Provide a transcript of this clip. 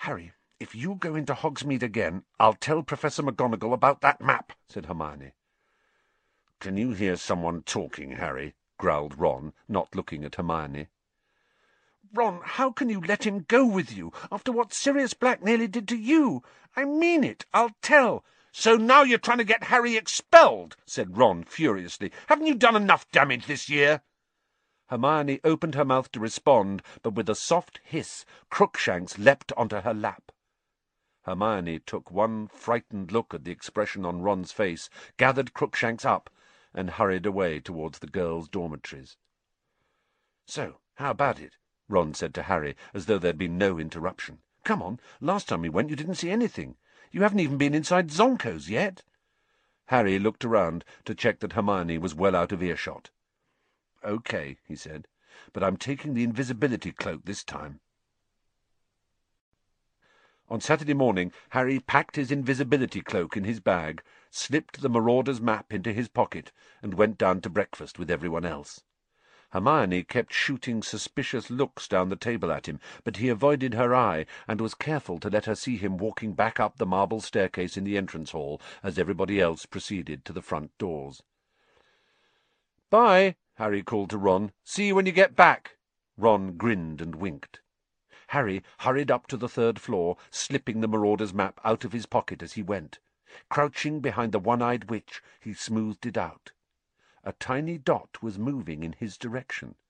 "Harry, if you go into Hogsmeade again, I'll tell Professor McGonagall about that map," said Hermione. "Can you hear someone talking, Harry?" growled Ron, not looking at Hermione. "Ron, how can you let him go with you, after what Sirius Black nearly did to you? I mean it. I'll tell." "So now you're trying to get Harry expelled," said Ron furiously. "Haven't you done enough damage this year?" Hermione opened her mouth to respond, but with a soft hiss, Crookshanks leapt onto her lap. Hermione took one frightened look at the expression on Ron's face, gathered Crookshanks up, and hurried away towards the girls' dormitories. "So, how about it?" Ron said to Harry, as though there had been no interruption. "Come on, last time we went you didn't see anything. You haven't even been inside Zonko's yet." Harry looked around to check that Hermione was well out of earshot. "Okay," he said, "but I'm taking the invisibility cloak this time." On Saturday morning Harry packed his invisibility cloak in his bag, slipped the Marauder's map into his pocket, and went down to breakfast with everyone else. Hermione kept shooting suspicious looks down the table at him, but he avoided her eye, and was careful to let her see him walking back up the marble staircase in the entrance hall as everybody else proceeded to the front doors. "Bye," Harry called to Ron. "See you when you get back." Ron grinned and winked. Harry hurried up to the third floor, slipping the Marauder's map out of his pocket as he went. Crouching behind the one-eyed witch, he smoothed it out. A tiny dot was moving in his direction.